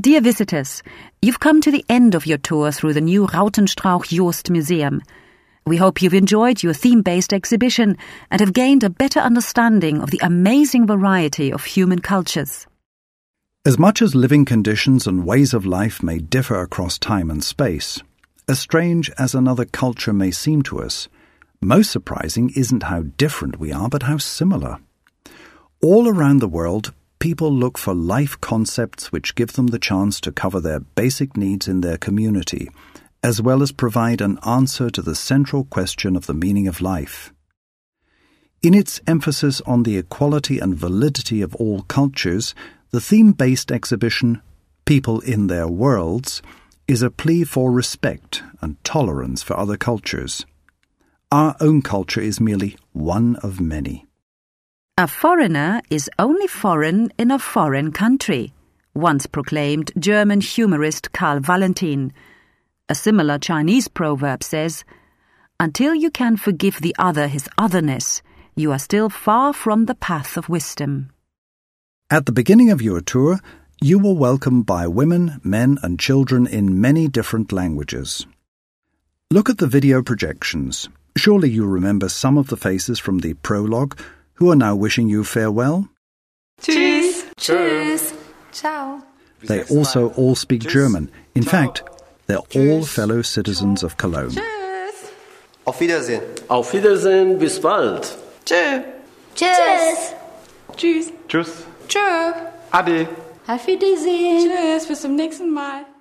Dear visitors, you've come to the end of your tour through the new Rautenstrauch Jost Museum. We hope you've enjoyed your theme-based exhibition and have gained a better understanding of the amazing variety of human cultures. As much as living conditions and ways of life may differ across time and space, as strange as another culture may seem to us, most surprising isn't how different we are, but how similar. All around the world, people look for life concepts which give them the chance to cover their basic needs in their community, as well as provide an answer to the central question of the meaning of life. In its emphasis on the equality and validity of all cultures, the theme-based exhibition, People in Their Worlds, is a plea for respect and tolerance for other cultures. Our own culture is merely one of many. A foreigner is only foreign in a foreign country, once proclaimed German humorist Karl Valentin. A similar Chinese proverb says, "Until you can forgive the other his otherness, you are still far from the path of wisdom." At the beginning of your tour, you were welcomed by women, men and children in many different languages. Look at the video projections. Surely you remember some of the faces from the prologue who are now wishing you farewell. Tschüss. Tschüss. Ciao. They also all speak German. In fact, they're all fellow citizens of Cologne. Tschüss. Auf Wiedersehen. Auf Wiedersehen, bis bald. Tschö. Tschüss. Tschüss. Tschüss. Tschö. Ade. Auf Wiedersehen. Tschüss, bis zum nächsten Mal.